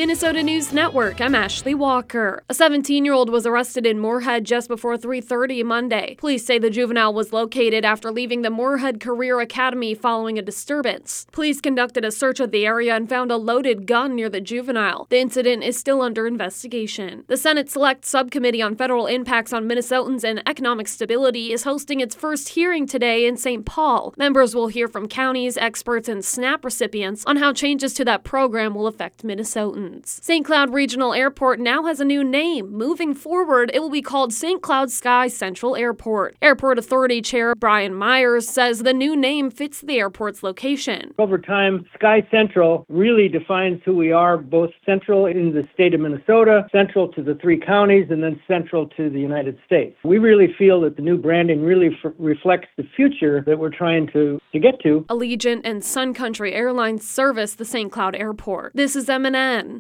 Minnesota News Network, I'm Ashley Walker. A 17-year-old was arrested in Moorhead just before 3:30 Monday. Police say the juvenile was located after leaving the Moorhead Career Academy following a disturbance. Police conducted a search of the area and found a loaded gun near the juvenile. The incident is still under investigation. The Senate Select Subcommittee on Federal Impacts on Minnesotans and Economic Stability is hosting its first hearing today in St. Paul. Members will hear from counties, experts, and SNAP recipients on how changes to that program will affect Minnesotans. St. Cloud Regional Airport now has a new name. Moving forward, it will be called St. Cloud Sky Central Airport. Airport Authority Chair Brian Myers says the new name fits the airport's location. Over time, Sky Central really defines who we are, both central in the state of Minnesota, central to the three counties, and then central to the United States. We really feel that the new branding really reflects the future that we're trying to get to. Allegiant and Sun Country Airlines service the St. Cloud Airport. This is MNN.